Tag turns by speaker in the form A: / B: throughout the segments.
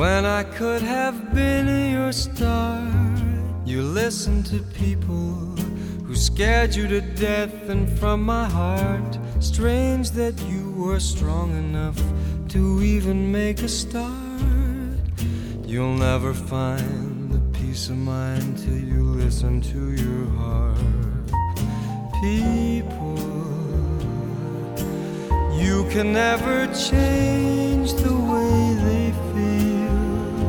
A: When I could have been your star, you listened to people who scared you to death. And from my heart, strange that you were strong enough to even make a start. You'll never find the peace of mind till you listen to your heart. People, you can never change the way they feel.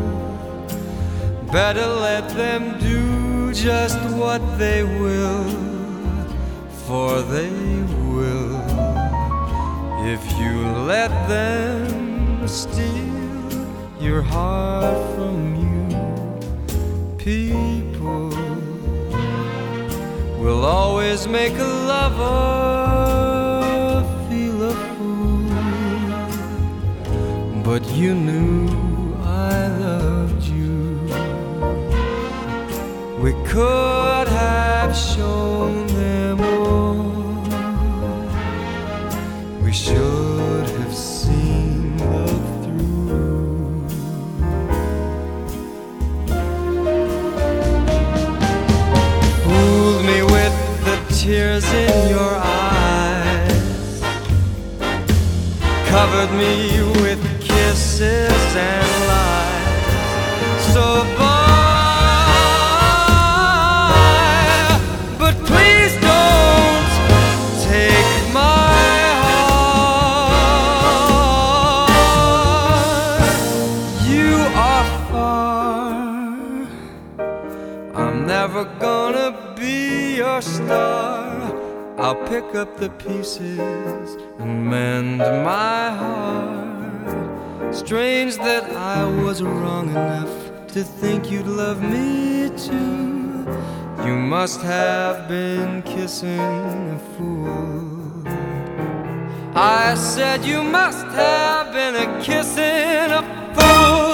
A: Better let them do just what they will, for they will if you let them steal your heart from you. People will always make a lover feel a fool, but you knew I loved you. We could have shown them all. We should have seen love through. Fooled me with the tears in your eyes, covered me with kisses and lies. So bye, but please don't take my heart. You are far, I'm never gonna be your star. I'll pick up the pieces and mend my heart. Strange that I was wrong enough to think you'd love me too. You must have been kissing a fool. I said you must have been kissing a fool.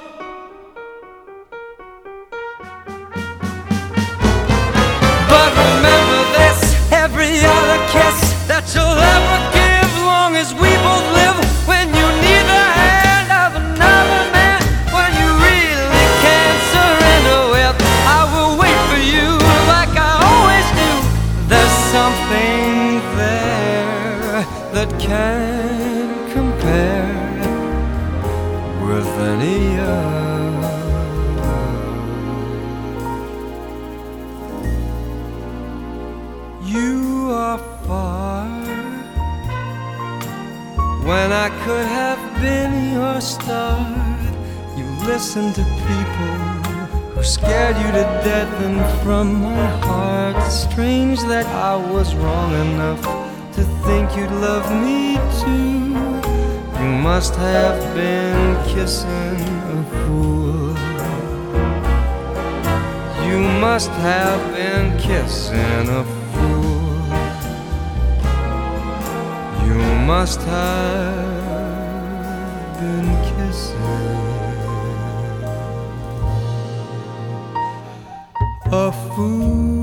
A: But remember this, every other kiss that you'll ever give, long as we both live. When you need the hand of another man, when you really can't surrender with, I will wait for you like I always do. There's something there that can't compare with any other. You are far, when I could have been your star. You listened to people who scared you to death. And from my heart, strange that I was wrong enough to think you'd love me too. You must have been kissing a fool. You must have been kissing a fool. You must have been kissing a fool.